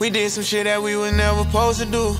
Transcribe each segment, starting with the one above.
We did some shit that we was never supposed to do.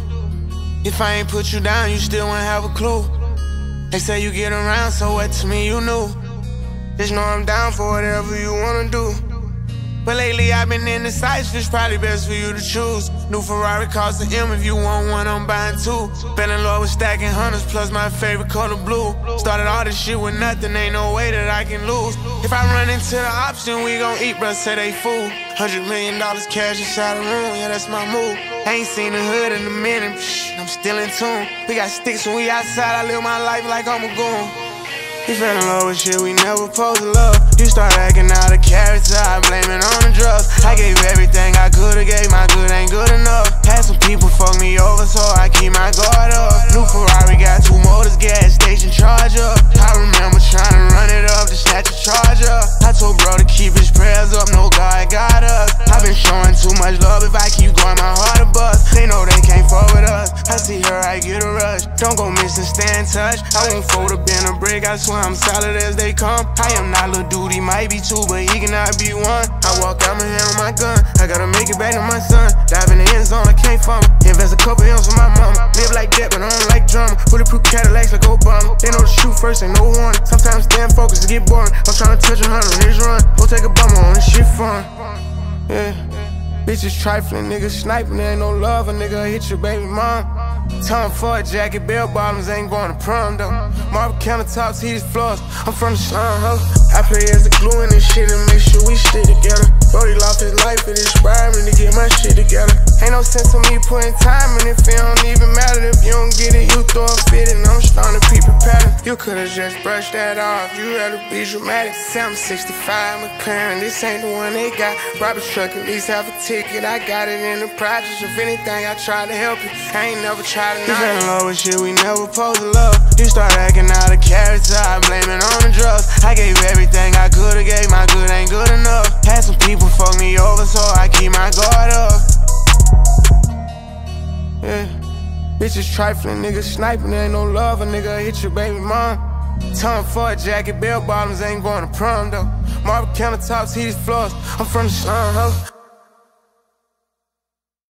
If I ain't put you down, you still wouldn't have a clue. They say you get around, so what to me you knew. Just know I'm down for whatever you wanna do. But lately I've been indecisive, it's probably best for you to choose. New Ferrari costs an M, if you want one, I'm buying two. Fell in love with stacking hundreds, plus my favorite color blue. Started all this shit with nothing, ain't no way that I can lose. If I run into the option, we gon' eat, bruh, say they fool. $100 million cash inside the room, yeah, that's my move. I ain't seen the hood in a minute, I'm still in tune. We got sticks when we outside, I live my life like I'm a goon. You fell in love with shit we never supposed to love. You start acting out of character, I blame it on the drugs. I gave everything I could've gave, my good ain't good enough. Had some people fuck me over, so I keep my guard up. New Ferrari got 2 motors, gas station charge up. I remember trying to run it up to snatch a charge up. I told bro to keep his prayers up, no God got us. I've been showing too much love, if I keep going my heart a bust. They know they can't fuck with us, I see her, I get a rush. Don't go miss and stay in touch, I won't fold up in a brick, I swear I'm solid as they come. I am not Lil Dude, he might be 2, but he cannot be 1. I walk out my hand with my gun, I gotta make it back to my son. Dive in the end zone, I can't fumble. Invest a couple M's for my mama. Live like that, but I don't like drama. Bulletproof Cadillacs like Obama. They know to shoot first, ain't no warning. Sometimes stand focused to get boring. I'm trying to touch 100 on this run. Go take a bummer on this shit fun. Yeah, bitches trifling, niggas sniping, there ain't no love. A nigga hit your baby mom. Time for a jacket, bell bottoms ain't going to prom though. Marble countertops, heated floors, I'm from the slum, ho. I play as the glue in this shit and make sure we stick together. Brody lost his life, it inspired me to get my shit together. Ain't no sense in me putting time in if it don't even matter. If you don't get it, you throw a fit and I'm starting to peep a pattern. You could've just brushed that off, you rather be dramatic. 765 McLaren, this ain't the one they got. Robbers truck, at least have a ticket, I got it in the projects. If anything, I try to help you, I ain't never tried to. You fell in love with shit we never supposed to love. You start acting out of character, I blame it on the drugs. I gave everything I could've gave, my good ain't good enough. Had some people fuck me over, so I keep my guard up. Yeah, bitches trifling, niggas sniping, there ain't no love. A nigga hit your baby mom. Time for a jacket, bell bottoms ain't going to prom though. Marble countertops, heated floors, I'm from the slum, ho.